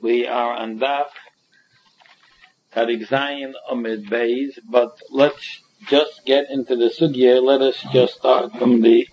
We are on Daf Tarik Zayin Amid Beis, but let's just get into the sugya. Let us just start from the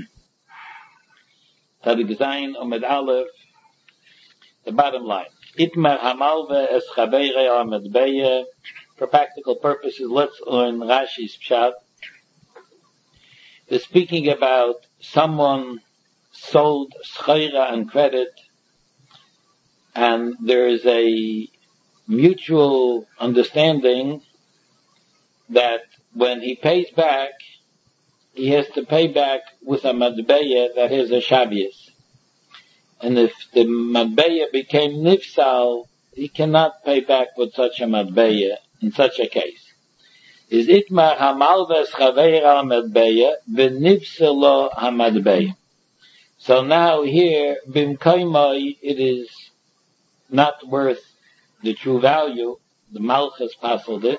Tarik Zayin Amid Aleph, the bottom line. Itmer Hamalve es Chabeire Amid Beye. For practical purposes, let's learn Rashi's Pshat. They're speaking about someone sold schayra and credit, and there is a mutual understanding that when he pays back, he has to pay back with a madbeya that has a shavius. And if the madbeya became nifsal, he cannot pay back with such a madbeya in such a case. Is itmar hamalves chaveira madbeya v'nifsalo hamadbeya. So now here, bimkaimai, it is not worth the true value. The Malchus puzzled it.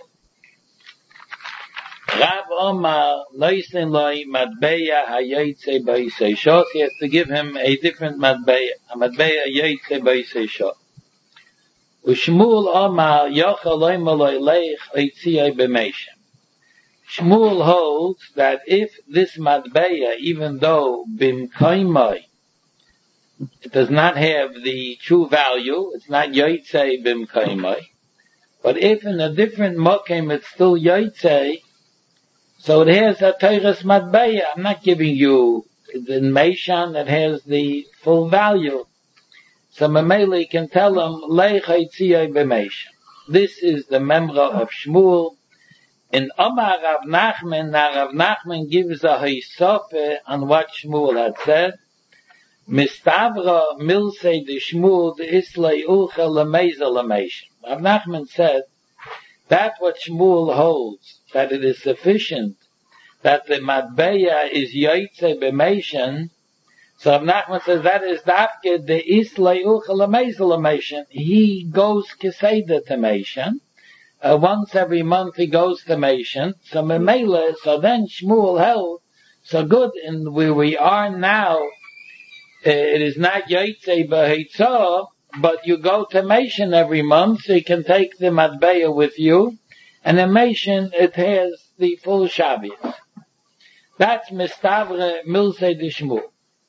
Rav Omar noisin loi madbeya hayotze b'isei shos. He has to give him a different madbeya, a madbeya hayotze b'isei shos. Ushmuel Omar yochel loy maloi leich oitziyai b'meishem. Shmuel holds that if this madbeya, even though bimkaimai, it does not have the true value, it's not yotzei bimkaimai, but if in a different mokem it's still yotzei, so it has a teires madbeya. I'm not giving you the meishan that has the full value. So Mameli can tell him, leich oitziyai b'meishem. This is the memra of Shmuel. In Omar Rav Nachman, now Rav Nachman gives a hisofe on what Shmuel had said. Mistavra milsei de Shmuel de islay ulcha lemeza lemeshem. Rav Nachman said that what Shmuel holds, that it is sufficient that the madbeya is yotzei b'meshem. So Rav Nachman says that is dafke de islay ulcha lemeza lemeshem. He goes keseda to meshem. Once every month he goes to Meshen, so Memele, so then Shmuel held, so good in where we are now, it is not Yotzei B'Hitzah, but you go to Meshen every month, so you can take the Madbeya with you, and in Meshen it has the full Shabbos. That's Mistavre Milsei de Shmuel.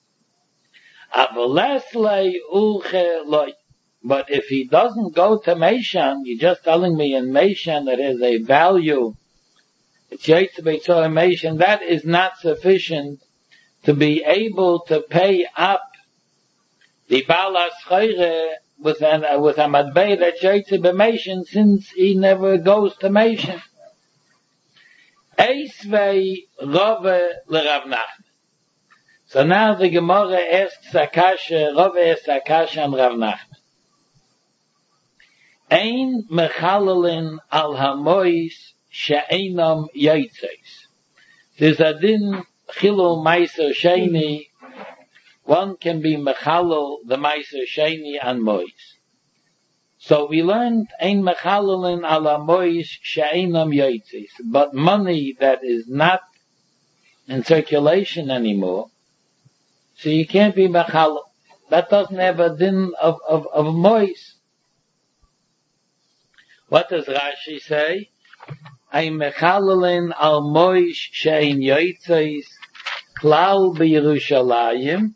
Avalesle Ulche Loi. But if he doesn't go to Meshan, you're just telling me in Meshan that has a value, it's Yotzei B'Hitzah in Meshan, that is not sufficient to be able to pay up the Baal HaSchayre with a Madbei that's Yotzei B'Meshan, since he never goes to Meshan. Eisvei Rove l'Rav Nachman. So now the Gemara asks Akasha, Rove asks Akasha and Rav Nachman. Ein mechalelin al hamois she'einam yaitzeis. There's a din chilul meiser sheni. One can be mechalel the meiser sheni and mois. So we learned ein mechalelin al hamois she'einam yaitzeis. But money that is not in circulation anymore, so you can't be mechalel. That doesn't have a din of mois. What does Rashi say? Ein mechalelin al moish she'ein yotzes klal b'Yerushalayim.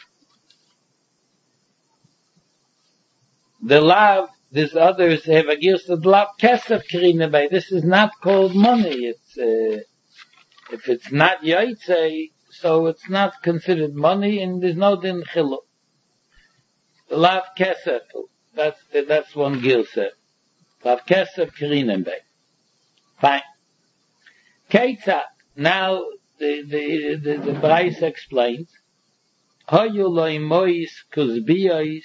The lav, these others have a gears of lav kesef kerinebei. This is not called money. It's if it's not yotzei, so it's not considered money, and there's no din chiluk. The lav kesef, that's one gilset. Lav kesef kerinebei. Fine. Ketzat. Now the Bryce explains. Hoyu loy mois kuzbiyos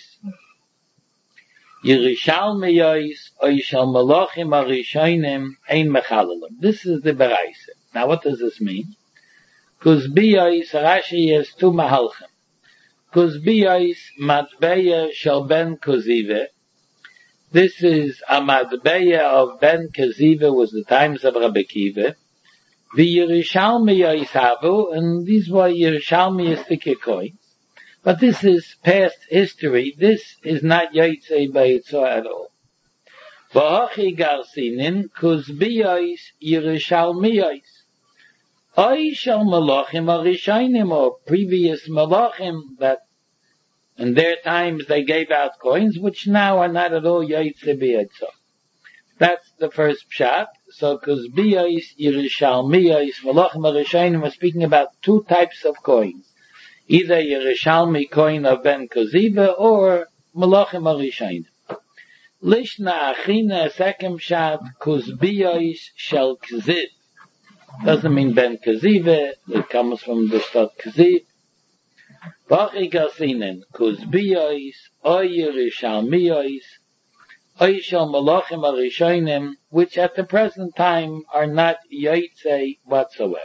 Yerushalmiyos oishal malachim arishonim ein mechalelim. This is the Bryce. Now what does this mean? Kuzbiyos, Rashi has two mahalchim. Kuzbiyos matbeya shel ben kuzive. This is a madbeya of Ben Kaziva, was the times of Rabbi Kiva. The Yerushalmi Yisavu, and these were Yerushalmi sticky coins. But this is past history. This is not Yaitse Ba'itzo at all. V'hachi Garsinin Kuzbiyos Yerushalmiyos. Oy shal Malachim Arishainim, or previous Malachim that in their times they gave out coins, which now are not at all Yaitse Ba'itzo. That's the first pshat. So Kuzbiyos Yerushalmiyos Malachim Arishainim are speaking about two types of coins. Either Yerushalmi coin of Ben Koziva or Malachim Arishainim. Lishna Achina, second pshat, Kuzbiyos Shel Kziv. Doesn't mean Ben Koziva, it comes from the stot Kziv. Vachi Gasinen, Kuzbiyos, Oy Yerushalmiyos, Oy Shel Malachim Arishainim, which at the present time are not Yaitse whatsoever.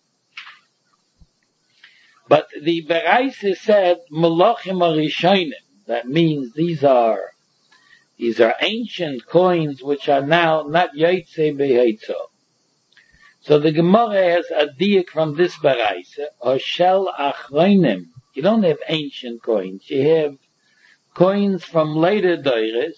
But the Beraisa said Malachim Arishainim. That means these are ancient coins which are now not Yaitse Beheitzo. So the Gemara has a diak from this Beraisa, Hoshel Achroinim. You don't have ancient coins. You have coins from later Doires.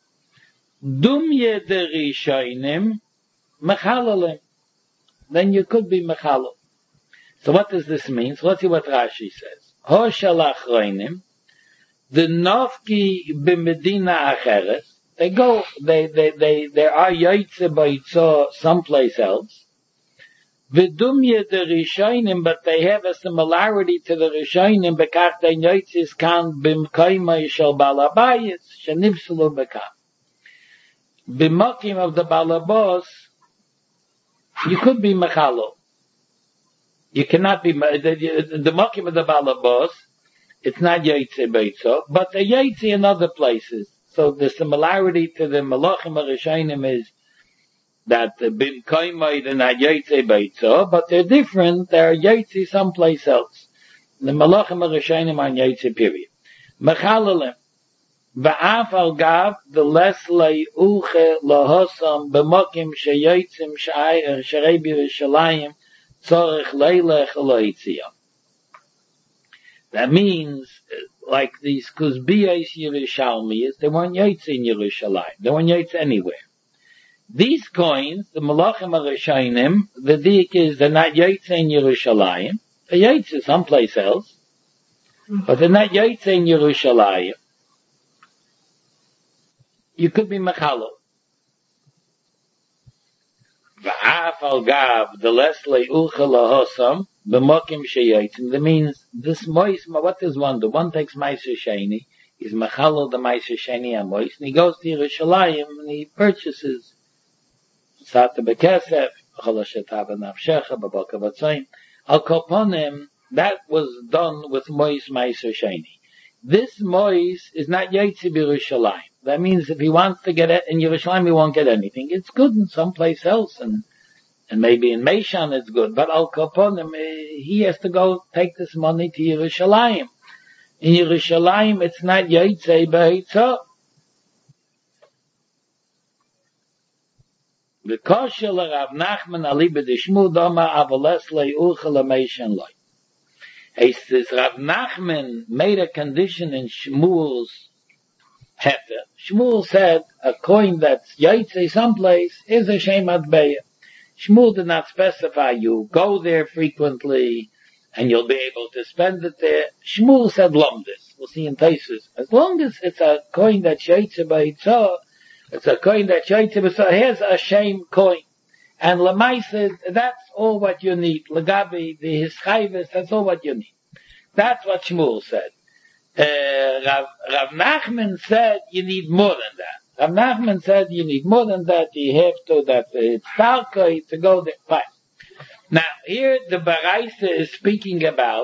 Dumye Derishainim Mechalalim. Then you could be Mechalal. So what does this mean? So let's see what Rashi says. Hoshel Achroinim. The Nofki b'Medina Acheres, they are Yaitse Ba'itzo someplace else. V'dumye the Rishaynim, but they have a similarity to the Rishaynim, bekach they Yaitzis kan b'mkaimai shel balabayis, shenibsulu bekach. B'makim of the balabos, you could be mechalo. You cannot be, the makim of the balabos, it's not Yaitse Beitzo, but the Yaitse in other places. So the similarity to the Malachim Arishainim is that the Bim Kaimai are not Yaitse Beitzo, but they're different. They're Yaitse someplace else. The Malachim Arishainim are Yaitse period. Mechalalim. Va'af al gav the leslei uche lahosam b'mokim sheyatzim sharei b'Yerushalayim tzorich leilech loitziyah. That means, like these Kuzbiyos Yerushalmiyos, they weren't Yaitse in Yerushalayim. They weren't Yaitse anywhere. These coins, the Malachim Arishainim, the diak is they're not Yaitse in Yerushalayim. They're Yaitse someplace else, but they're not Yaitse in Yerushalayim. You could be Mechalo. V'af al gav the leslei ucha lahosam b'mokim sheyatzim. That means this mois. What does one do? One takes ma'aser sheni. He's mechalo the ma'aser sheni and mois, and he goes to Yerushalayim and he purchases sata bekesef cholashetav nafshecha b'boka b'tzayin. Al koponim, that was done with mois ma'aser sheni. This mois is not Yaitse b'Yerushalayim. That means if he wants to get it in Yerushalayim, he won't get anything. It's good in someplace else, and maybe in Meishan it's good. But Al Kaponim, he has to go take this money to Yerushalayim. In Yerushalayim, it's not Yaitse B'Heitzah. The Koshel Rav Nachman Aliba Dishmu Doma Avoles Leucha LaMeishan Loi. He says Rav Nachman made a condition in Shmuel's Hefer. Shmuel said a coin that's Yaitse someplace is a Shem Atbeya. Shmuel did not specify you go there frequently and you'll be able to spend it there. Shmuel said Lomdis. We'll see in Taisus. As long as it's a coin that's Yaitse B'Hitzah, it's a coin that's Yaitse B'Hitzah, here's a Shem coin. And Lamaisa, that's all what you need. Lagabi, the Hischayvis, that's all what you need. That's what Shmuel said. Rav Nachman said you need more than that. Rav Nachman said you need more than that. You have to, that it's talkei to go there. Fine. Now, here the Baraisa is speaking about,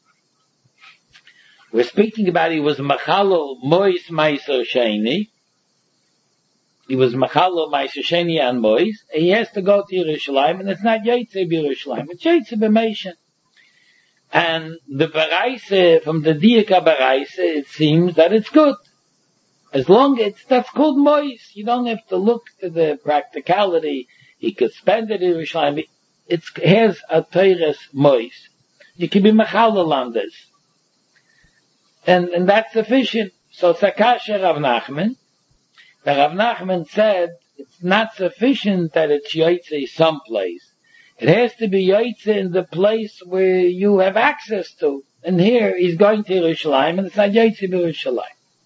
we're speaking about he was Machalo Mois Maiso Sheni. He was Machalo Maiso Sheni and Mois. He has to go to Yerushalayim, and it's not Yaitse B'Yerushalayim. It's Yaitse B'Meishan. And the Baraisa, from the Diaka Baraisa, it seems that it's good. As long as that's called Mois. You don't have to look to the practicality. He could spend it in Yerushalayim. It has a Teires Mois. You can be Mechalal on this. and that's sufficient. So Sakasha Rav Nachman, the Rav Nachman said it's not sufficient that it's Yaitse someplace. It has to be Yaitse in the place where you have access to. And here he's going to Yerushalayim, and it's not Yaitse Yerushalayim.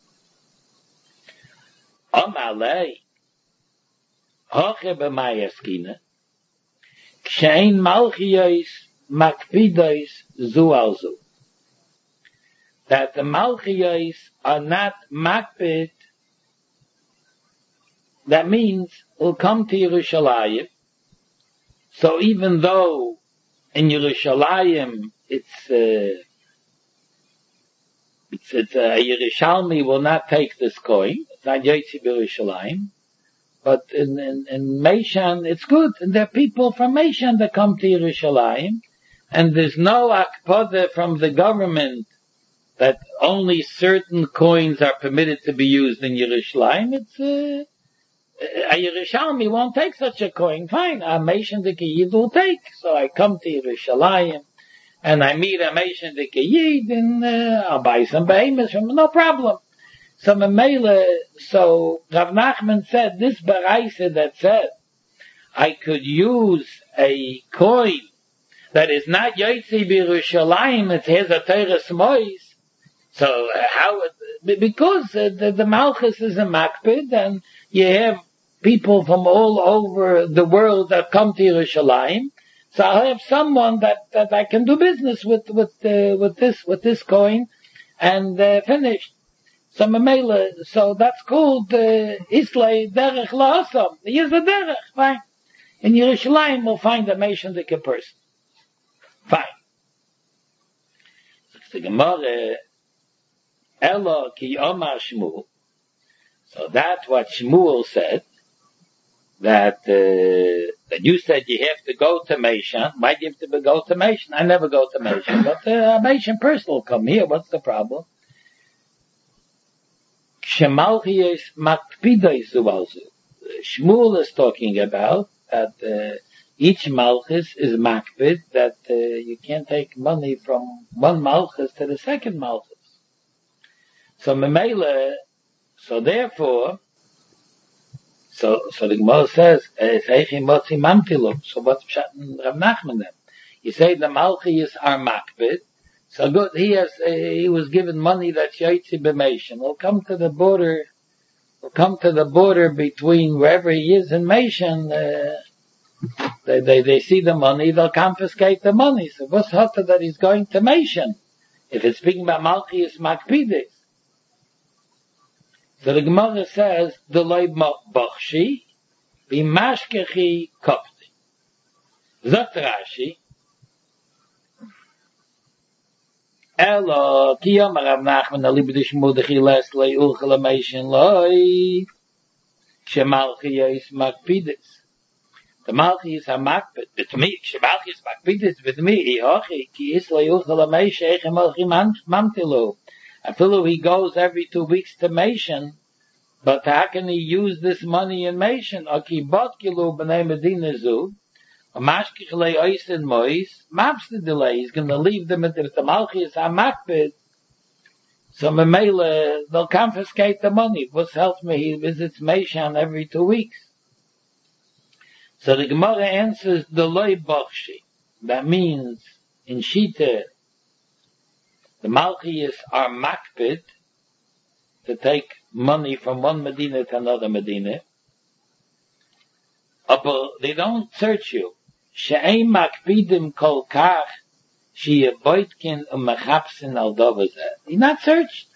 Amalei, hoche b'mayaskina, kshein malchiyos makpidos zu al zu. That the malchiyos are not makpid, that means will come to Yerushalayim. So even though in Yerushalayim it's a Yerushalmi will not take this coin, it's not Yotzi Yerushalayim, but in Meishan it's good, and there are people from Meishan that come to Yerushalayim, and there's no akpada from the government that only certain coins are permitted to be used in Yerushalayim. It's a Yerushalmi won't take such a coin. Fine, a Meishan the Yid will take. So I come to Yerushalayim, and I meet a Meishan the Yid, and I'll buy some behemoths from him, no problem. So Rav Nachman said, this Baraisa that said, I could use a coin that is not Yotzi Yerushalayim, it has a Teres Mois. So because the Malchus is a Makpid, and you have people from all over the world that come to Yerushalayim, so I'll have someone that I can do business with this coin, and finished. So that's called Islay Derech La'asam. Here's a Derech, fine. In Yerushalayim we'll find a Meishandike person. Fine. So the Gemara, Elo ki Omar Shmuel. So that's what Shmuel said, that you said you have to go to Meishan. Why do you have to go to Meishan? I never go to Meishan, but a Meishan person will come here. What's the problem? Shmuel is talking about that each Malchus is makpid, that you can't take money from one Malchus to the second Malchus. So Memele, so therefore, so the Gemara says, so what's Pshat Rav Nachman then? You say the Malchus are makpid, so good, he was given money that's Yotzi b'Meishan. We'll come to the border between wherever he is in Meishan, they see the money, they'll confiscate the money. So what's hotter that he's going to Meishan? If it's speaking about Malchus Makpidis. So the Gemara says, the loy bachshi, b'mashkechi kopti. Zot Rashi, Elo, ki yom Rav Nachman, alibidish mudechi les lei ulchel Meishan loy, shemalchiyos makpidis. The Malchus are makpid. With me, shemalchiyos makpidis, with me, ihochi, ki is lei ulchel Meishan, eichem alchi mamtilu. I feel he goes every 2 weeks to Meishan, but how can he use this money in Meishan? Aki botkilu b'nei medina zu, mashkich lei oisin mois, mapste delay. He's going to leave them into the Malchus HaMakpid. So Memele, they'll confiscate the money. What's helped me? He visits Meishan every 2 weeks. So the Gemara answers the loy bachshi. That means in Shita, the Malchus are makpid to take money from one Medina to another Medina. But they don't search you. She'ein makpidim kol kach she'yevoitkin u'mechapsin al dovazeh. You're not searched.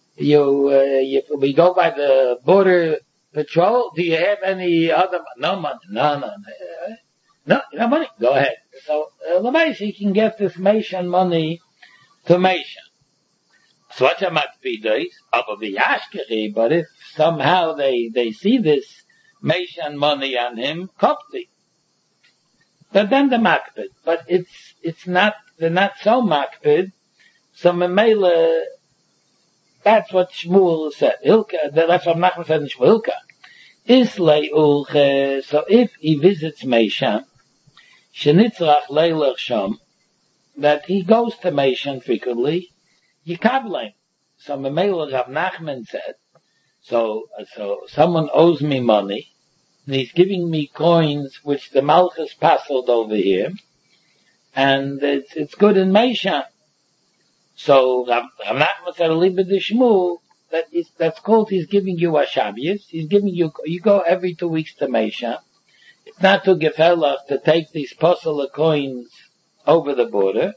We go by the border patrol. Do you have any other? No money. No. No, you have money. Go ahead. So, Lamais, can get this Meishan money to Meishan. So what's a makpidais? But if somehow they see this Meishan money on him, kopti. But then the makpid. But it's not, they're not so makpid. So Memele, that's what Shmuel said. Hilka, that's what Nachman said in Shmuel. Hilka. Islay ulche, so if he visits Meishan, shenitzrach leilach sham, that he goes to Meishan frequently, Yikablem. So Mamela Rav Nachman said, so someone owes me money, and he's giving me coins which the Malchus passed over here, and it's good in Meishan. So Rav Nachman said, Liba de Shmuel, that's called he's giving you a Shabbos. He's giving you go every 2 weeks to Meishan. It's not to Gefelach to take these posel coins over the border.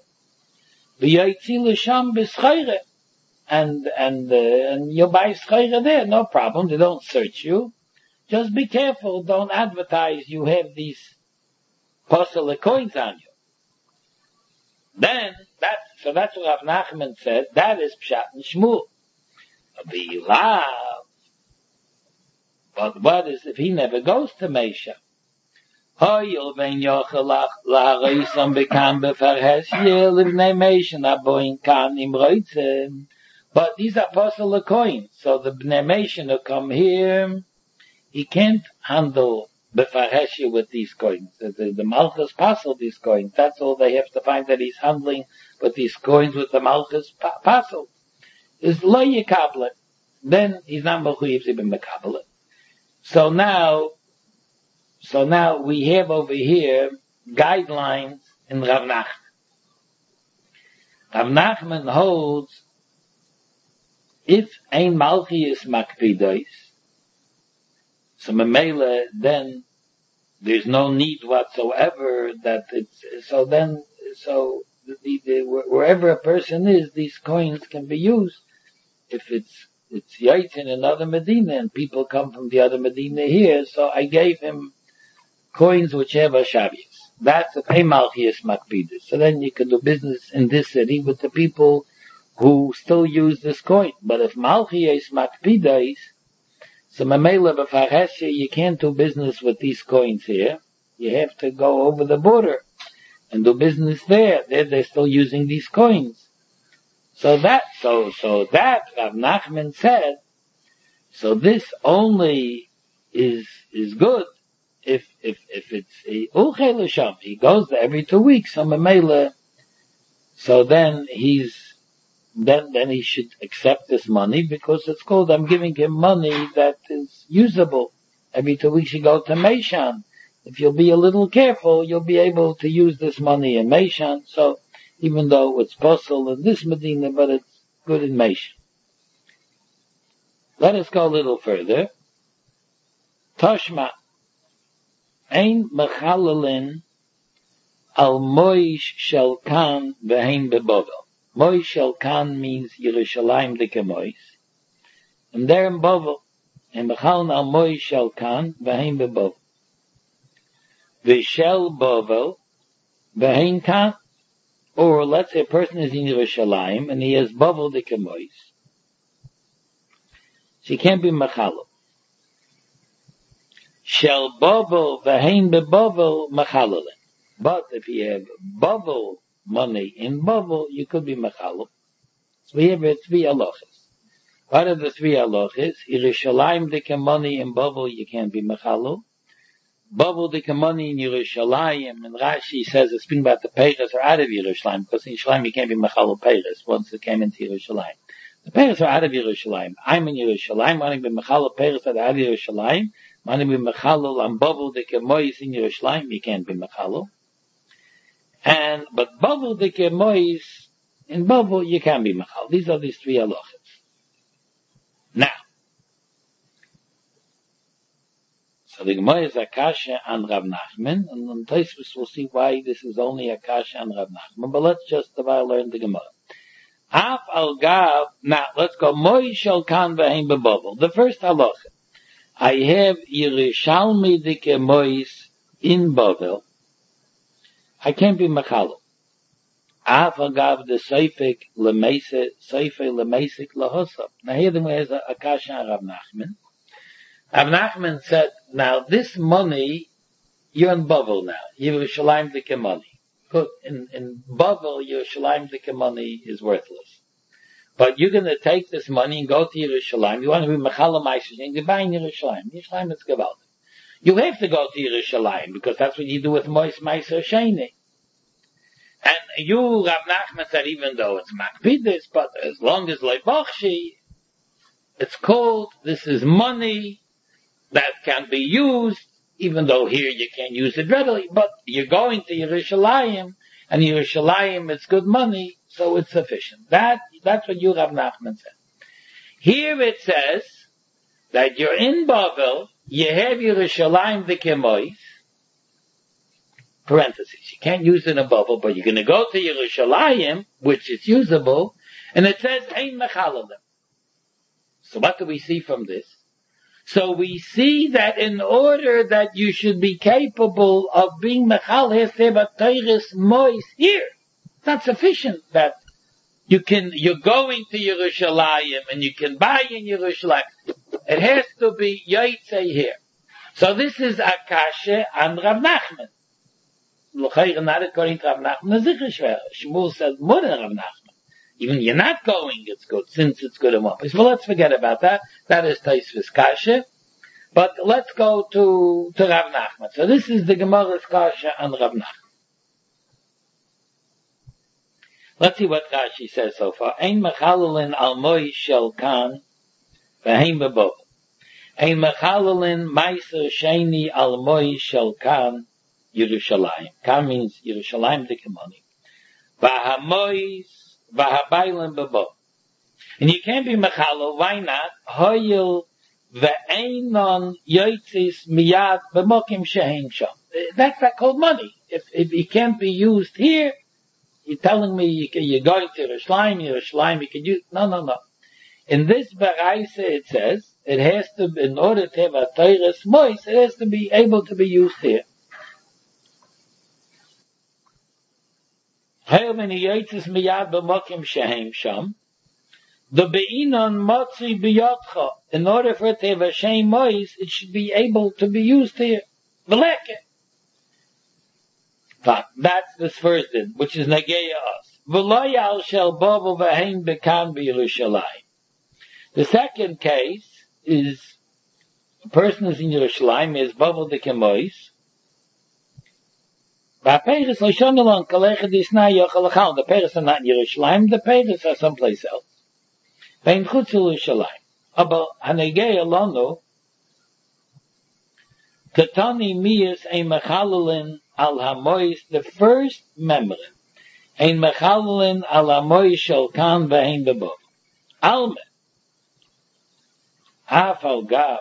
And you buy schayra there, no problem. They don't search you. Just be careful. Don't advertise you have these posel coins on you. Then that's what Rav Nachman said. That is Pshat and Shmuel. But what is if he never goes to Meisha? But these are posel coins, so the Bnei Meisha who come here, he can't handle befarheshia with these coins. The Malchus passel these coins. That's all they have to find that he's handling with these coins with the Malchus passel. Is lo yekablet. Then he's not mechuyev to be mekablet. So now we have over here guidelines in Rav Nachman. Rav Nachman holds if ein malchi is makpidos, so memela, then there's no need whatsoever that wherever a person is, these coins can be used. If it's Yaitz in another Medina and people come from the other Medina here, so I gave him coins which have a Shabbos. That's a ein malchi makpidos. So then you can do business in this city with the people who still use this coin. But if malchi is makpidos, so mamela b'farhesha, you can't do business with these coins here. You have to go over the border and do business there. They're still using these coins. So that Rav Nachman said, so this only is good if it's a ulchei l'sham. He goes there every 2 weeks, so mamela, so then then he should accept this money because it's called, I'm giving him money that is usable. Every 2 weeks you go to Meishan. If you'll be a little careful, you'll be able to use this money in Meishan. So even though it's posel in this Medina, but it's good in Meishan. Let us go a little further. Toshma. Ein mechalelin al moish shel kan v'hein bebovel. Moish shel kan means Yerushalayim dike moish. And there in Bovel, in mechalelin al moish shel kan v'hein bebovel. V'shel bovel v'hein kan. Or let's say a person is in Yerushalayim and he has bovel dike moish. So he can't be mechalel. Shel bovel v'hein bebovel mechalelin. But if you have bovel money in bovel, you could be mechalel. So we have 3 halachas. What are the 3 halachas? Yerushalayim dike money in bovel, you can't be mechalel. Bovel dike money in Yerushalayim, and Rashi says it's speaking about the peiros are out of Yerushalayim, because in Yerushalayim you can't be mechalel peiros once it came into Yerushalayim. The peiros are out of Yerushalayim. I'm in Yerushalayim, wanting to be mechalel peiros out of Yerushalayim. Wanting to be mechalel on bovel dike mois in Yerushalayim, you can't be mechalel. But bovel dike mois in bovel, you can be mechalel. These are these 3 halachas. Now, so the Gemara is Akasha and Rav Nachman, and on Tosfos we'll see why this is only Akasha and Rav Nachman. But let's just learn the Gemara. Af al gav. Now let's go. Moish shel kan v'hein bebovel. The first halacha. I have Yerushalmi dike mois in Bovel. I can't be mechalel. Af al gav the seifek lemesek lahosab. Now here the Gemara is Akasha and Rav Nachman. Rav Nachman said, now this money, you're in Bovel now. Yerushalayim dike money. Good. In Bovel, Yerushalayim dike money is worthless. But you're going to take this money and go to Yerushalayim. You want to be Mechalel Meiser, and you're buying Yerushalayim. Yerushalayim is gewaltig. You have to go to Yerushalayim, because that's what you do with Mois Meiser Sheni. And you, Rav Nachman, said even though it's makpidus, but as long as leibachshi, it's called, this is money that can be used, even though here you can't use it readily, but you're going to Yerushalayim, and Yerushalayim, it's good money, so it's sufficient. That's what you, Rav Nachman, said. Here it says that you're in Bavel, you have Yerushalayim v'kemois, parentheses. You can't use it in Bavel, but you're going to go to Yerushalayim, which is usable, and it says, Ein mechalalim. So what do we see from this? So we see that in order that you should be capable of being mechal hesebatayris mois here, it's not sufficient that you're going to Yerushalayim and you can buy in Yerushalayim. It has to be yaitze here. So this is Akasha and Rav Nachman. L'chayr not according to Rav Nachman, Shmuel says more than Rav Nachman. Even you're not going, it's good, since it's good in one place. Well, let's forget about that. That is Taisvis Kasha. But let's go to Rav Nachman. So this is the Gemara's Kasha and Rav Nachman. Let's see what Rashi says so far. Ein mechalelin al moi shel kan, v'heim bebo. Ein mechalelin meiser sheni al moi shel kan, Yerushalayim. Kan means Yerushalayim dikemoni. V'hamois v'habaylim bebo. And you can't be mechalel, why not? Hoyil ve'einon yotzis miyad b'mokim shehem sham. That's called money. If it can't be used here, you're telling me you're going to Yerushalayim, you can use, no. In this Baraisa it says, it has to, in order to have a Teiras Mois, it has to be able to be used here. The Be'inon Motzi B'yotcha, in order for it to have a Shem Mois, it should be able to be used here. V'leke. That's this first din, which is Nageya us. V'loyal shel bovo v'heim bekan b'Yerushalayim. The second case is a person is in Yerushalayim, is bovo de kemois. V'aperes l'shonelon kalecha disna yochel l'chal. The peres are not in Yerushalayim, the peres are someplace else. V'ein chutz Yerushalayim. Aber hanegeya lonu, Katani miyas ein mechalelin al hamois, the first memory. Ein mechalelin al hamois shel kan v'hein bebo. Alme. Afal gav.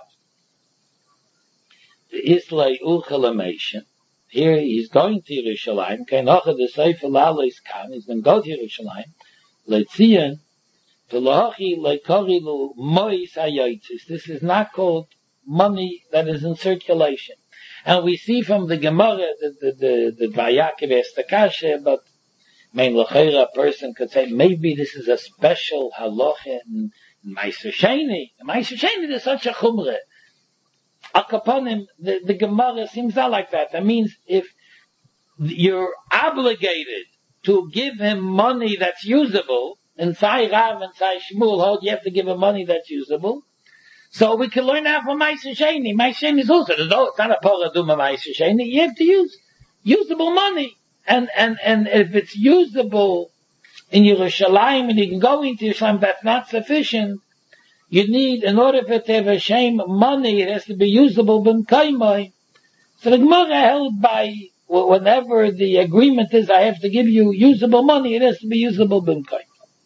Islay uchalamation. Here he's going to Yerushalayim. Kainocha the Sefer Lalois kan. He's going to go to Yerushalayim. Leitzion. V'lohachi leikori lu mois hayotzis. This is not called money that is in circulation. And we see from the Gemara, the Vayakiv Estakasha, but main L'chera, a person could say, maybe this is a special halacha in Meiser Sheni. In Meiser Sheni, there's such a chumre. Akaponim, the Gemara seems not like that. That means if you're obligated to give him money that's usable, in Sai Rav and Sai Shmuel hold, you have to give him money that's usable. So we can learn that from Meiser Sheni. Meiser Sheni is also, it's not a paraduma Meiser Sheni. You have to use usable money. And if it's usable in Yerushalayim and you can go into Yerushalayim, that's not sufficient. You need, in order for it to have a shame money, it has to be usable ben kaimai. So the Gemara held by, whenever the agreement is I have to give you usable money, it has to be usable ben kaimai.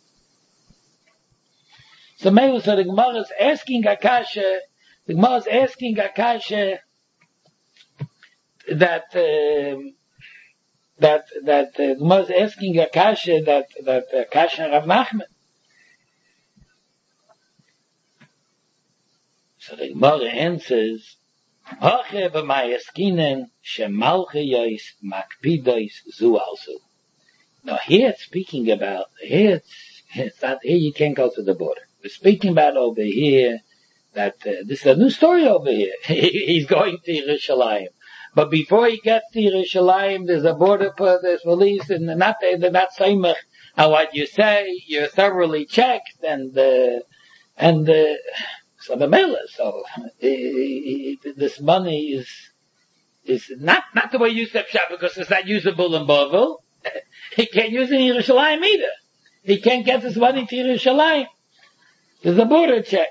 So the Gemara is asking Akasha, that Akasha and Rav Nachman. So the Gemara answers, Hache b'mayaskinen shemalche yois makpidois zu also. Now here it's speaking about, it's not, here you can't go to the border. We're speaking about over here that this is a new story over here. He's going to Yerushalayim. But before he gets to Yerushalayim, there's a border there's release, and they're not saymach on what you say. You're thoroughly checked, so the mela. So this money is not the way you said pshat, because it's not usable in Bavel. He can't use it in Yerushalayim either. He can't get his money to Yerushalayim. There's a border check.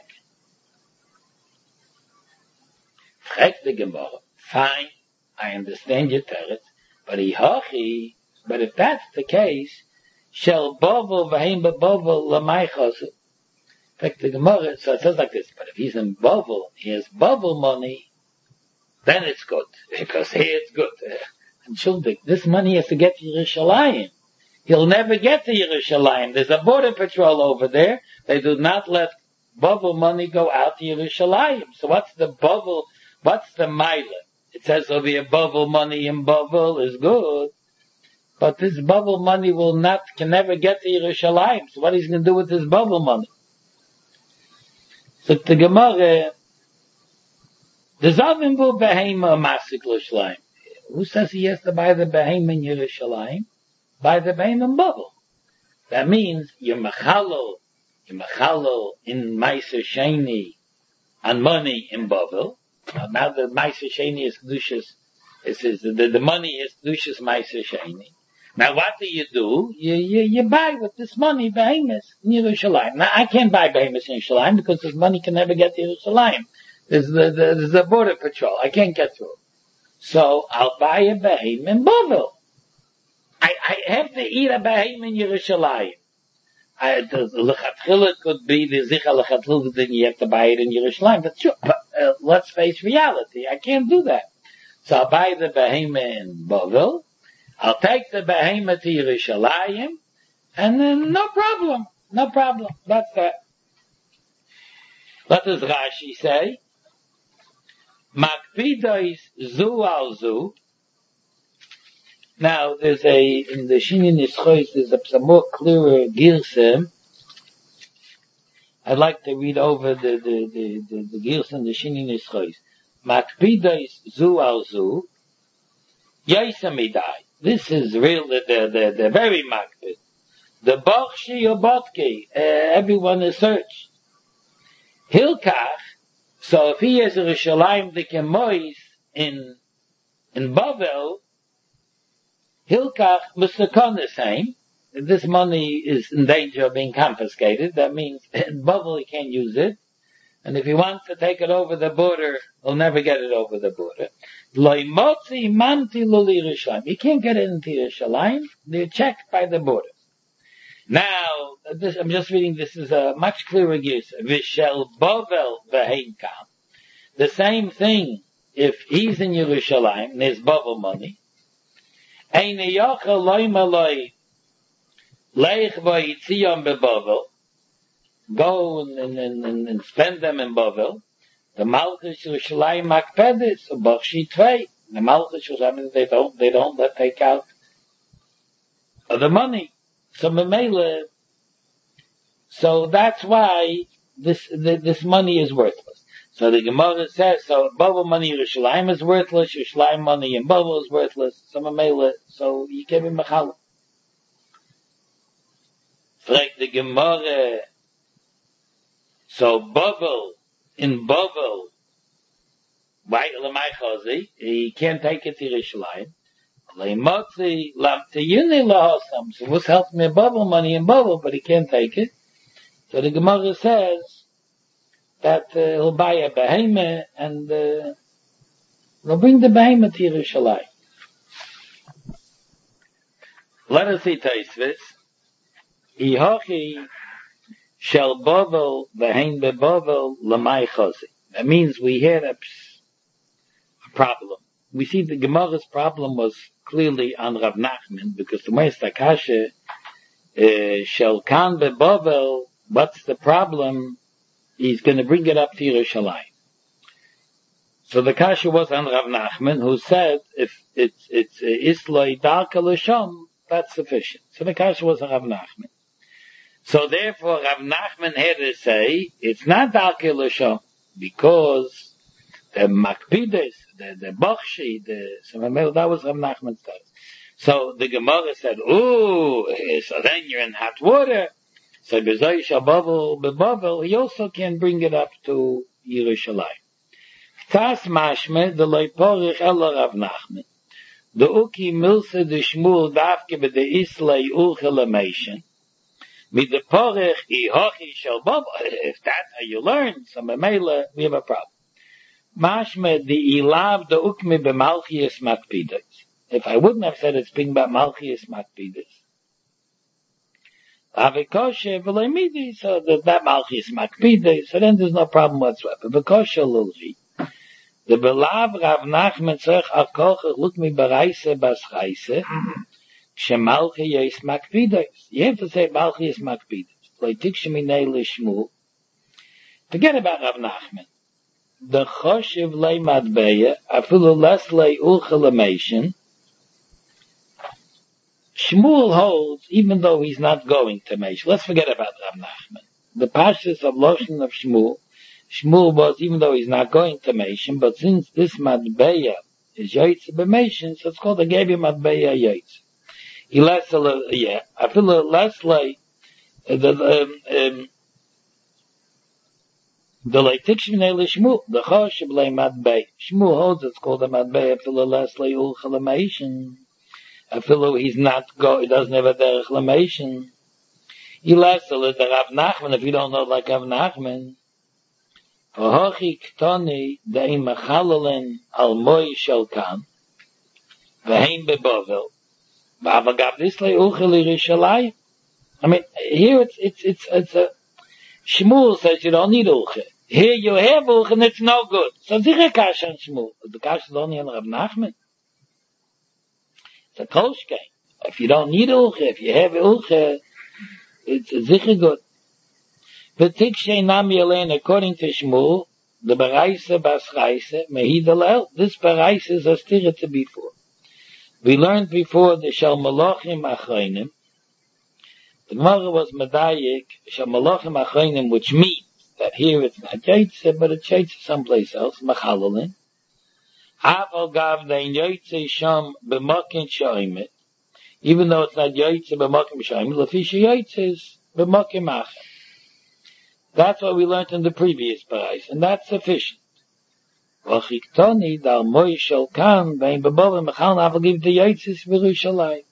Fragt the Gemara, fine, I understand your teretz, but if that's the case, shall Bovel v'heim beBovel l'may chosu. Fragt the Gemara, so it says like this, but if he's in Bovel, he has Bovel money, then it's good, because here it's good. And Schuldig, this money has to get to Yerushalayim. He'll never get to Yerushalayim. There's a border patrol over there. They do not let Bovel money go out to Yerushalayim. So what's the Bovel? What's the Mila? It says over here, Bovel money in Bovel is good. But this Bovel money can never get to Yerushalayim. So what he's going to do with this Bovel money? So the Gemara, the Zavimbu Behema Masik L'Shlayim. Who says he has to buy the Behema in Yerushalayim? Buy the Behema in Bovel. That means you're machalo in Meiser Sheni and money in Bovel. Now the Meiser Sheni is Kedushas, the money is Kedushas Meiser Sheni. Now what do? You buy with this money behemoths in Yerushalayim. Now I can't buy behemoths in Yerushalayim because this money can never get to Yerushalayim. There's a border patrol. I can't get through. So I'll buy a behemoth in Bovel. I have to eat a behemoth in Yerushalayim. The lechatchila could be the zicha lechatchila, then you have to buy it in Yerushalayim. But sure, let's face reality. I can't do that. So I'll buy the behemoth in Bovel. I'll take the behemoth to Yerushalayim, and then no problem. That's that. What does Rashi say? Makpidois zu al zu. Now, in the Shini Nischois, there's a more clearer girsem. I'd like to read over the girsem, the Shini Nischois. Makpidois zu al zu. Yaisamidai. This is real, the very makpid. The Bachshi or Botke, everyone is searched. Hilkach, so if he has a Rishalayim the Kemois in Bavel, Hilkach Musakon the same. If this money is in danger of being confiscated, that means in Bavel he can't use it. And if he wants to take it over the border, he'll never get it over the border. You can't get it into Yerushalayim. They're checked by the border. Now, I'm just reading, this is a much clearer use. Vishel Bovel v'heinkam. The same thing, if he's in Yerushalayim, and there's Bovel money, Ein yochel loy maloi leich v'yitzion beBovel, go and spend them in Bovel. The Malchus Yerushalayim Makpedis, or Bachshi Tvei. The Malchus Yerushalayim, they don't let take out the money. So Memele, so that's why this money is worthless. So the Gemara says, so Bovel money Yerushalayim is worthless, Yerushalayim money in Bovel is worthless. So Memele, so you can be Mechala. Fragt the Gemara, so in Bovel, why Lamai Chazi? He can't take it to Yerushalayim. So what's helping me Bovel money in Bovel, but he can't take it. So the Gemara says that he'll buy a behemoth and he'll bring the behemoth to Yerushalayim. Let us see Taisvis. Ihochi shall Bovel v'hein beBovel l'may chosi. That means we had a problem. We see the Gemara's problem was clearly on Rav Nachman, because the Meister Kasha shall kan beBovel. What's the problem? He's going to bring it up to Yerushalayim. So the Kasha was on Rav Nachman, who said if it's isloi darka l'sham, that's sufficient. So the Kasha was on Rav Nachman. So therefore, Rav Nachman had to say, it's not darka l'sham, because the Makpides, the Bachshi, that was Rav Nachman's stuff. So the Gemara said, so then you're in hot water. So B'zoi Shabovel beBovel, he also can bring it up to Yerushalayim. Tas mashme, the loy porich ela Rav Nachman. The uki milse de Shmuel dafke be de islay ulchelamation. Mit the porach I hochi shel bob. If that's how you learn, so memela, we have a problem. Mashme the ilav the ukmi be malchias makpides. If I wouldn't have said it's being about malchias makpides. Avikoshe v'leimidi, so that malchias makpides, so then there's no problem whatsoever. Vikoshe lulji. The belav Rav Nachman tzarech al kolchach lukmi baraise baschaise. Shemalchias makpides. You have to say malchias makpides. Leitikshemine lishmul. Forget about Rav Nachman. The choshev lei madbeya, afilu less lei ulchelamation. Shmuel holds, even though he's not going to Meish. Let's forget about Rav Nachman. The pashtus of Loshen of Shmuel was, even though he's not going to Meish, but since this madbeya is Yaitz b'Meishin, so it's called a Gebi madbeya Yaitz. He less, afilu less lei, the leitikshmine Shmuel, the choshev lei madbeya. Shmuel holds it's called a madbeya, afilu less lei ulchelamation. Afilu he's not he doesn't have a derech lamation. He lets the Rav Nachman, if you don't know like Rav Nachman. Hochi ktoni de'im machalalen al moi shel kan v'heim beBovel v'avagav dislei ucheli rishalai. I mean, here it's a Shmuel says you don't need uche. Here you have uche and it's no good. So sicher kash on Shmuel. The kash is only on Rav Nachman. It's a kolshke. If you don't need uche, if you have uche, it's sicher good. V'tikshe nami alein, according to Shmuel, the bereise basreise mehidalel. This bereise is a stira to before. We learned before the shal malachim achreinim. The Gemara was medayik shal malachim achreinim, which means that here it's not yaitze, but it's yaitze someplace else. Machalalin. Aval gav dein yaitze sham b'makin shoymet. Even though it's not yaitze b'makin shoymet, lefisha yaitze is b'makin achem. That's what we learned in the previous parais, and that's sufficient. V'chiktoni dal moi shel kan vein b'bovim mechal aval give the yaitzes v'rushalai.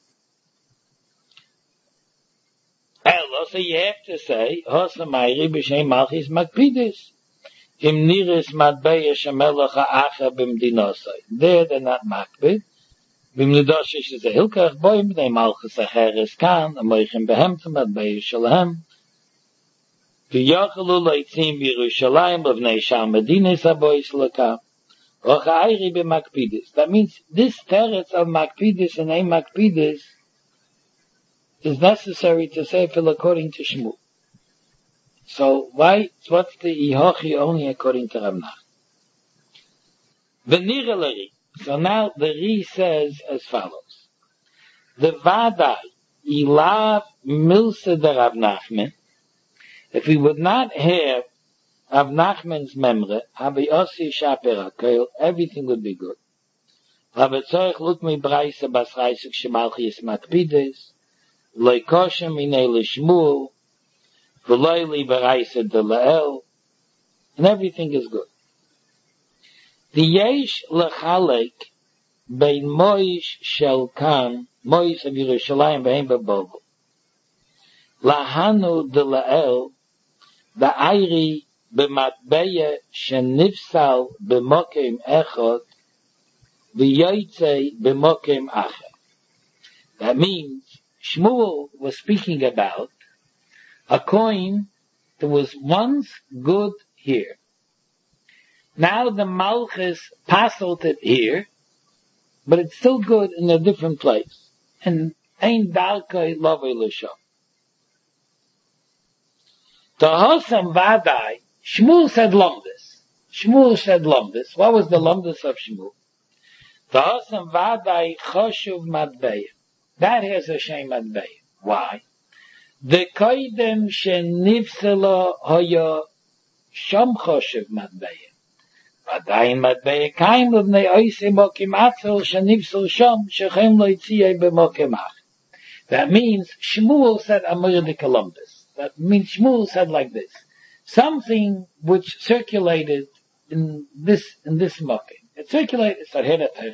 Elo, so you have to say, Hosa Mayri b'shem malchis makpidis. Im niris madbeya shemelach ha'acha b'mdinosai. There they're not makpid. B'mnidoshish is a hilkach boim, they malchis acheres kan, amoichem behemtem madbeya shalhem. V'yochelu leitzim b'Yerushalayim b'vnei shal medinis abois l'kam. Ocha'ayri b'makpidis. That means this teretz of makpidis and ein makpidis is necessary to say it according to Shmuel. So what's the Ihochi only according to Rav Nachman? V'nirelari. So now the Ri says as follows. The Vadai ilav milse de Rav Nachman. If we would not have Rav Nachman's memre, habi osi shaper hakel, everything would be good. Rabbi Tzorech lukmi braise basraisik shemalchi is makpides, Leikoshem inei lishmul, v'loyli b'raisa de la'el, and everything is good. The yesh lechalek bein moish shel kan, moish of Yerushalayim bein b'bovel, lahanu de la'el, ba'ayri b'matbeya shenifsal b'mokem echot, v'yoytzei b'mokem acher. That means Shmuel was speaking about a coin that was once good here. Now the Malchus passled it here, but it's still good in a different place. And ein darkei lovei l'sham. The Hosam Vadai, Shmuel said Lumdus. What was the Lumdus of Shmuel? The Hosam Vadai choshuv madbeya. That has a shame madbeya. Why? The koidem shenifselo hoya sham choshuv madbeya. Vadayin madbeya kaim l'bnei oisei mokim atzel shenifsel sham shechem lo yitziyei b'mokim ach. That means Shmuel said Amir de Columbus. That means Shmuel said like this. Something which circulated in this mokim. It circulated, it's a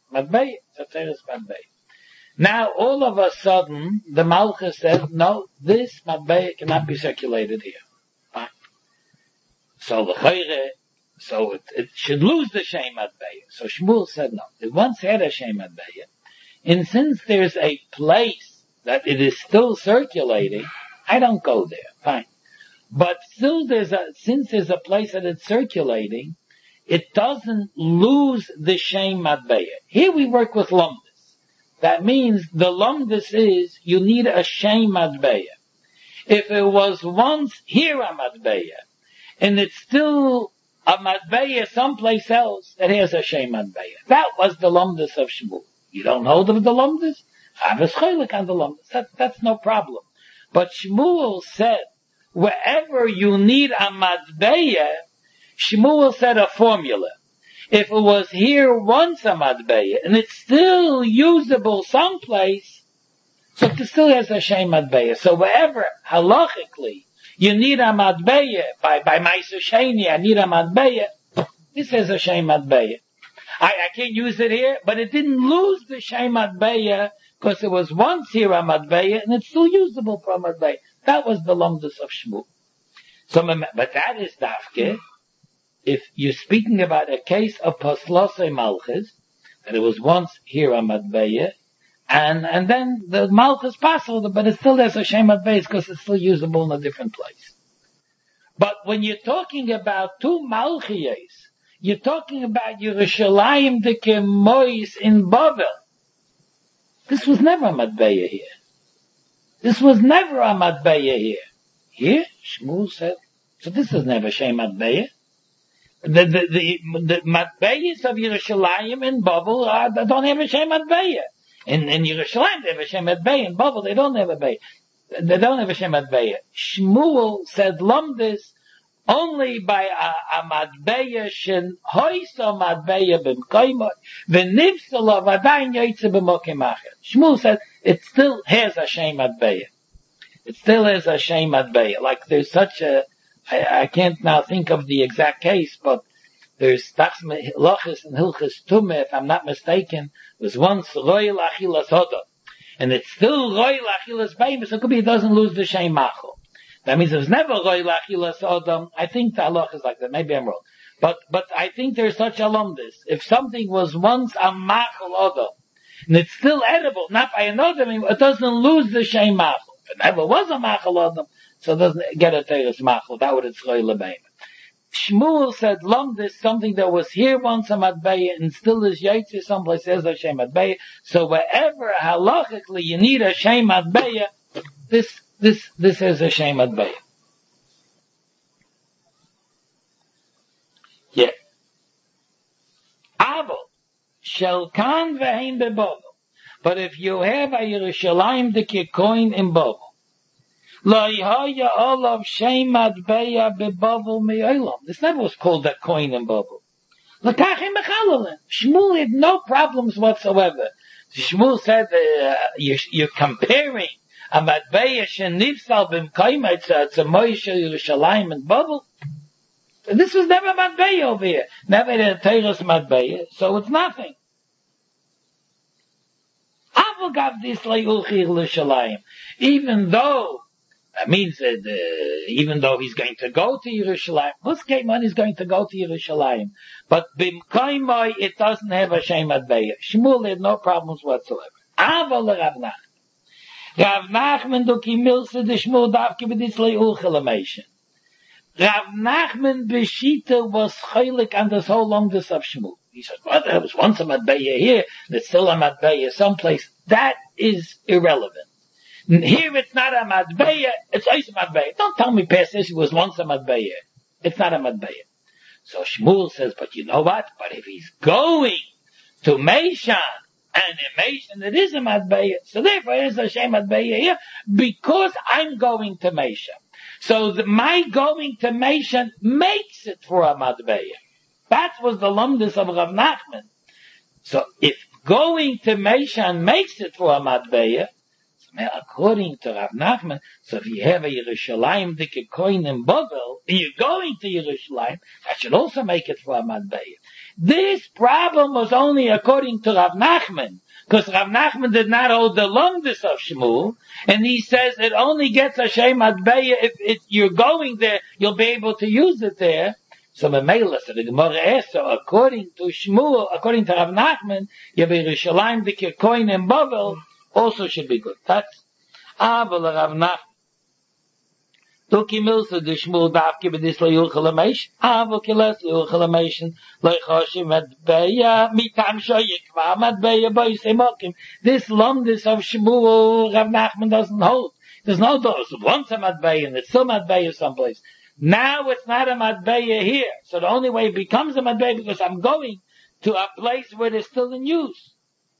Matbeya. It's a Teres Matbeya. Now, all of a sudden, the Malchus said, no, this Matbeya cannot be circulated here. Fine. So it should lose the Shem Matbeya. So Shmuel said, no, it once had a Shem Matbeya. And since there's a place that it is still circulating, I don't go there. Fine. But still since there's a place that it's circulating, it doesn't lose the Shem Matbeya. Here we work with Lumdus. That means the Lumdus is, you need a Shem Matbeya. If it was once here a Matbeya, and it's still a Matbeya someplace else that has a Shem Matbeya. That was the Lumdus of Shmuel. You don't hold of the Lumdus? Have a schaylik on the Lumdus. That's no problem. But Shmuel said, wherever you need a Matbeya, Shmuel said a formula. If it was here once a Matbeya, and it's still usable someplace, so it still has a Shem Matbeya. So wherever, halachically, you need a Matbeya, by Ma'aser Sheni, I need a Matbeya, this has a Shem Matbeya. I can't use it here, but it didn't lose the Shem Matbeya, because it was once here a Matbeya, and it's still usable for a Matbeya. That was the Lumdus of Shmuel. But that is Dafke, if you're speaking about a case of Paslosei Malchus, that it was once here a Matbeya, and then the Malchus possible, but it still has a Shem Matbeya because it's still usable in a different place. But when you're talking about two Malchiyos, you're talking about Yerushalayim de Kemois in Babel. This was never a Matbeya here. This was never a Matbeya here. Here, Shmuel said, so this is never Shem Matbeya. The Matbeyas of Yerushalayim in Babel don't have a Shem Matbeya. In Yerushalayim they have a Shem Matbeya. In Babel they don't have a Matbeya. They don't have a Shem Matbeya. Shmuel said Lumdus only by a Matbeya shen hoisa Matbeya b'mkoimot v'nivsala v'adayin yoytze b'mokim acher. Shmuel said it still has a Shem Matbeya. It still has a Shem Matbeya. Like there's such a, I can't now think of the exact case, but there's Tachs Lochis and Hilchis Tumeh, if I'm not mistaken, was once Royal Achilas Hodom. And it's still Royal Achilas Beim, so it could be it doesn't lose the Shem Machel. That means it was never Royal Achilas Hodom. I think the halach is like that. Maybe I'm wrong. But I think there's such a lumdus. If something was once a Machel Hodom, and it's still edible, not by another, it doesn't lose the Shem Machel. If it never was a Machel Hodom, so it doesn't get a Teres Machel. That would it's Royal Beim. Shmuel said, Lumdus, something that was here once a Matbeya and still is Yaitze someplace as a Shem Matbeya. So wherever halachically you need a Shem Matbeya, this is a Shem Matbeya. Yeah. Aval, shel kan ve'hein beBavel. But if you have a Yerushalayim dike coin in Bavel, this never was called a coin in Bavel. Shmuel had no problems whatsoever. Shmuel said you're comparing a Matbeya shenifsal b'mkoimot to Moshe Yerushalayim and Bavel. This was never Matbeya over here. Never had a Teres Matbeya, so it's nothing. Even though that means that even though he's going to go to Yerushalayim, Huskeiman is going to go to Yerushalayim, but b'mkoimoi it doesn't have a Shem Matbeya. Shmuel had no problems whatsoever. Aval Rav Nachman. Rav Nachman do kimilse de Shmuel davke b'ditzlei ulchelamation. Rav Nachman b'shita was chaylik on this whole lumdus of Shmuel. He said, well, there was once a Matbeya here, there's still a Matbeya someplace. That is irrelevant. Here it's not a Matbeya, it's a Matbeya. Don't tell me past this, it was once a Matbeya. It's not a Matbeya. So Shmuel says, but you know what? But if he's going to Meishan, and in Meishan it is a Matbeya, so therefore it is a Shem Matbeya here, because I'm going to Meishan. So my going to Meishan makes it for a Matbeya. That was the lumdus of Rav Nachman. So if going to Meishan makes it for a Matbeya, according to Rav Nachman, so if you have a Yerushalayim dike coin in Bavel, and you're going to Yerushalayim, that should also make it for a Matbeya. This problem was only according to Rav Nachman, because Rav Nachman did not hold the lumdus of Shmuel, and he says it only gets a Shem Atbeya if you're going there, you'll be able to use it there. So Memela, so the Gemara asks, so according to Shmuel, according to Rav Nachman, Yerushalayim, the Kirkoin and Bavel also should be good. That's Aval Rav Nachman. Tuki Milsa, the Shmuel Davke, but this Layuchalamation, Aval Kiles Layuchalamation, Laychashim Atbeya, Mitam Shoyikva, Matbeya, Boysemokim. This lumdus of Shmuel, Rav Nachman doesn't hold. There's no dose. Once a Matbeya, and it's still Matbeya someplace. Now it's not a Matbeya here. So the only way it becomes a Matbeya because I'm going to a place where it's still in use.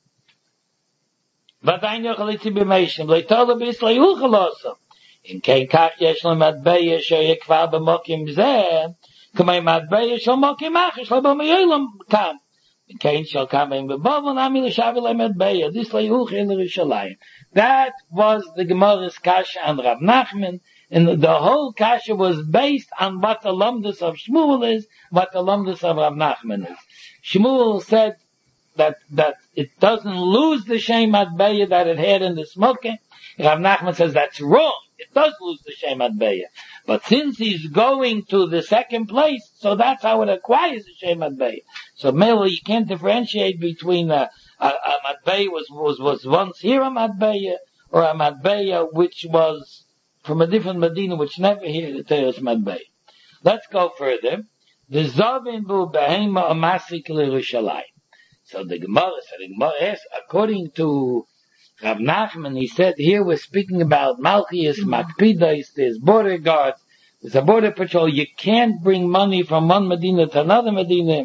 But I know Chalitzi B'Meishim, Laytolabis Layuchalosam. In kein kach yesh lo matbeya sheyekvar b'mokim zeh, k'may matbeya shel mokim achish lo b'mayolam kam. In kein shel kam in b'bavon ami l'shavi le matbeya, this leyuch in Yerushalayim. That was the Gemara's kasha on Rav Nachman, and the whole kasha was based on what the lumdus of Shmuel is, what the lumdus of Rav Nachman is. Shmuel said that it doesn't lose the shem matbeya that it had in the smoking. Rav Nachman says that's wrong. It does lose the Shem Atbeya. But since he's going to the second place, so that's how it acquires the Shem Atbeya. So mainly you can't differentiate between a Matbeya was once here a Matbeya, or a Matbeya which was from a different Medina which never here the Teres Matbeya. Let's go further. The Zavin bu Behema Amasik L'Yerushalayim. So the Gemara asks, according to Rav Nachman, he said, here we're speaking about Malchias, Makpidas, there's border guards, there's a border patrol, you can't bring money from one Medina to another Medina.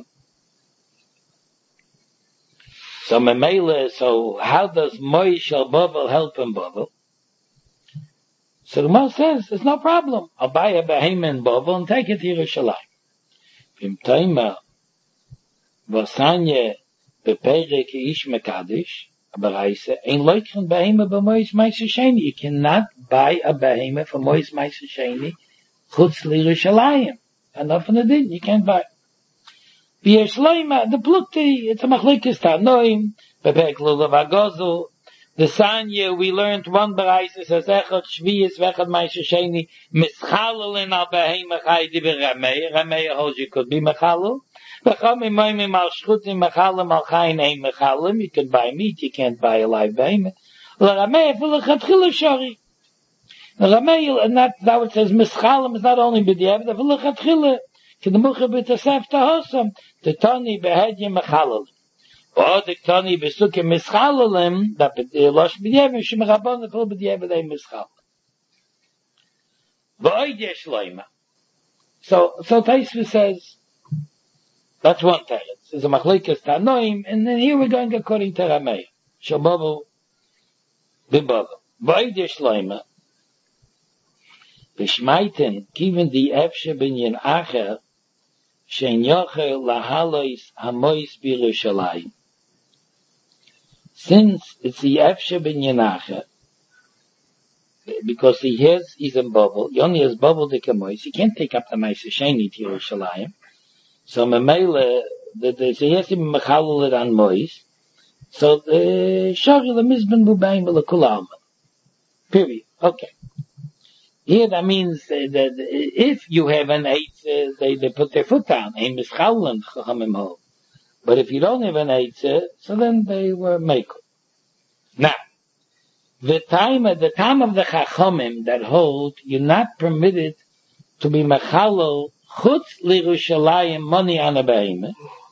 So Memele, so how does Moish al Bavel help in Bavel? So the Gemara says, there's no problem. I'll buy a behemah in Bavel and take it to Yerushalayim. Vim Taima, Vasanya, Bepere ki ish Mekadish, you cannot buy a behemoth for Mois Ma'aser Sheni chutz l'Yerushalayim. Enough in the din, you can't buy. The plukti, it's a machlekes tanoim, bepek lulav agozu. The sanya we learned one baraisa says echad shviyis vechad Ma'aser Sheni mischalul in al behemoth haydi b'ramei. Ramei holds you could be mechalul. You can buy meat, you can't buy a live behemoth. And that it says mischalim is not only b'diavad, the tani behedye mechalal. Or the tani besuke mischalalim, that losh b'diavad, shemechabon the full b'diavad a mischal. V'oid yesh loima. So Taisva says, that's one teretz. It's a machlekes tanoim, and then here we're going according to Rameh. Shabavu b'bavu. V'oid yesh loima. B'shmaiten, kiven di efshe binyan acher, she'n yocher lahalois hamois b'Yerushalayim. Since it's the efshe binyan acher, because he's in bubble, he only has bubble de kamois, he can't take up the Ma'aser Sheni to Yerushalayim. So Memele, he has to be mechalul on Mois. So shari lemizben bubayim l'kul alma. Period. Okay. Here that means that if you have an eitzah, they put their foot down. Ein mischalul chachamim hold. But if you don't have an eitzah, so then they were mekel. Now, the time of the chachamim that hold, you're not permitted to be mechalul chutz l'Yerushalayim money on a behemoth.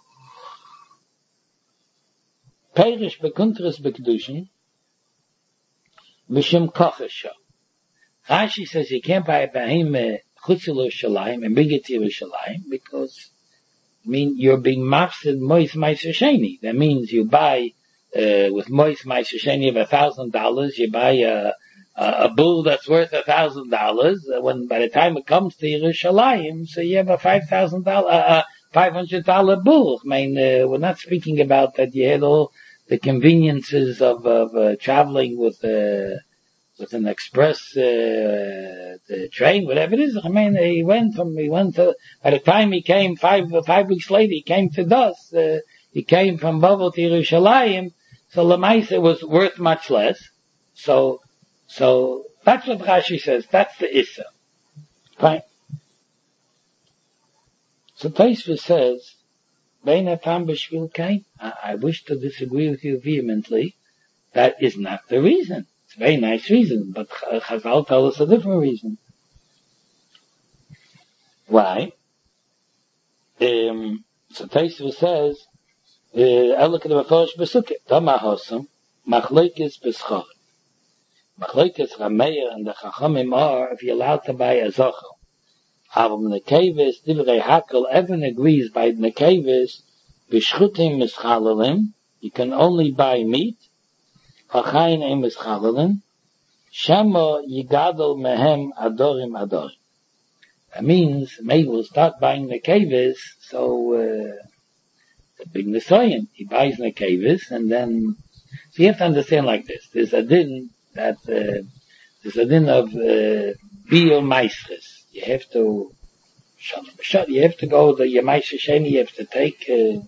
Perish bekuntras bekdushin mishim kochesha. Rashi says you can't buy a behemoth chutz l'Yerushalayim and bring it to Yerushalayim because, you're being mafsid Mois Ma'aser Sheni. That means you buy with Mois Ma'aser Sheni of $1,000, you buy a bull that's worth $1,000, when by the time it comes to Yerushalayim, so you have a $500 bull. We're not speaking about that you had all the conveniences of traveling with with an express the train, whatever it is. I mean, he went to, by the time he came 5 weeks later, he came to Das, he came from Babel to Yerushalayim, so Lamaisa was worth much less. So that's what Rashi says, that's the Issa. Fine. So Tosfos says, I wish to disagree with you vehemently. That is not the reason. It's a very nice reason, but Chazal tell us a different reason. Why? So Tosfos says, Elok the Meforish Besukah, Dama Hosam, Machlokes Beschar. Machlokes Rameir and the Chachamim are, if you're allowed to buy a Zochel. Aber Nekevis, Divrei Hakel, everyone agrees by Nekevis, B'shchutim Mischalalim, you can only buy meat, Hachayin Ein Mischalalim, Shema Yigadol Mehem Adorim. That means, maybe we'll start buying Nekevis, so, it's a big Nisayan. He buys Nekevis, and then, so you have to understand like this. There's a din that, there's a din of, Bio Maestris. You have to go the Yemaisha Sheni, you have to take it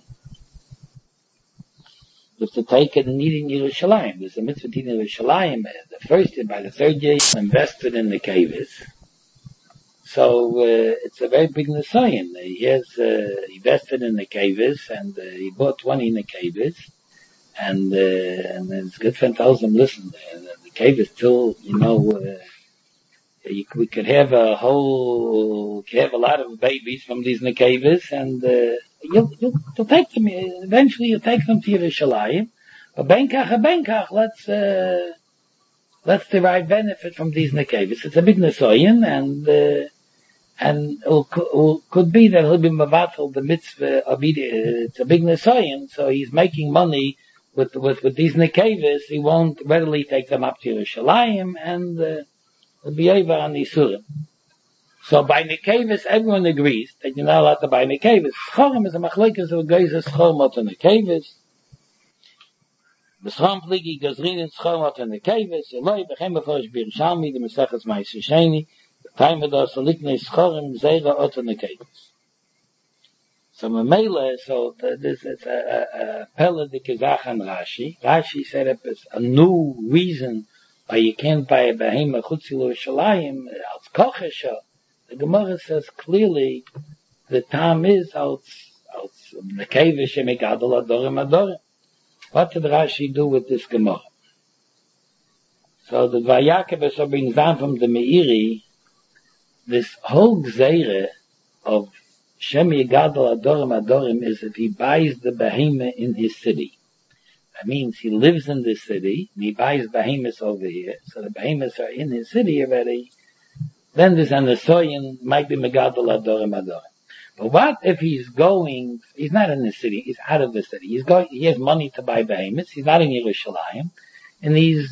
and eat in Yerushalayim. There's a mitzvah in Yerushalayim. The first year, by the third year, you invested in the Kevis. So, it's a very big Nisayan. He has, invested in the Kevis, and, he bought 20 in the Kevis. And it's good for them, listen, the Kevis still, we could have a lot of babies from these Nekevis, and you'll take them. Eventually, you'll take them to Yerushalayim. But Benkach, let's derive benefit from these Nekevis. It's a big Nesoyin, and could be that he'll be mavatal the mitzvah of it's a big Nesoyin, so he's making money with these Nekevis. He won't readily take them up to Yerushalayim, and will be over on the Isurim. So by Nekevis, everyone agrees that you're not allowed to buy Nekevis. Schorim is a machlokes of Geizes Schorim ot Nekevis. B'schom pligi gazrin Schorim ot Nekevis. Eloi b'chem b'forish b'Yerushalmi the Meseches Ma'aser Sheni. The time of the Saliknei Schorim Zeira ot Nekevis. So Mamela, so this is a Peladik Kizach and Rashi. Rashi set up as a new reason why you can't buy a behema chutz Yerushalayim als kochesha. The Gemara says clearly the time is als nekevish shemigadol adorim. What did Rashi do with this Gemara? So the Vayakabes brings down from the Meiri this whole gzeire of Shem Yigadol Adorim is if he buys the behema in his city. That means he lives in this city, and he buys behemoths over here, so the behemoths are in his city already. Then this Anasoyan might be Megadol Adorim. But what if he's not in the city, he's out of the city, he has money to buy behemoths, he's not in Yerushalayim, and he's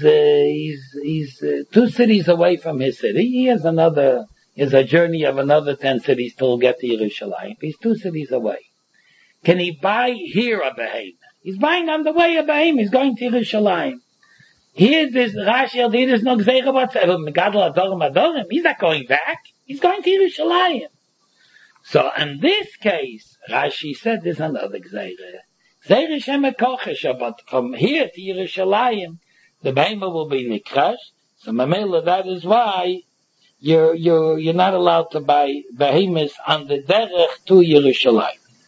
2 cities away from his city, he has a journey of another 10 cities till get to Yerushalayim, he's 2 cities away. Can he buy here a behemoth? He's buying on the way of Bahim. He's going to Yerushalayim. Here, there's Rashi, there's no Gzeira whatsoever. Megadol Adorim. He's not going back. He's going to Yerushalayim. So, in this case, Rashi said there's another Gzeira. Gzeira Shem Kochesha, but from here to Yerushalayim, the Bahim will be Nikrash. So, Mamela, that is why you're not allowed to buy behemoths on the derech to Yerushalayim.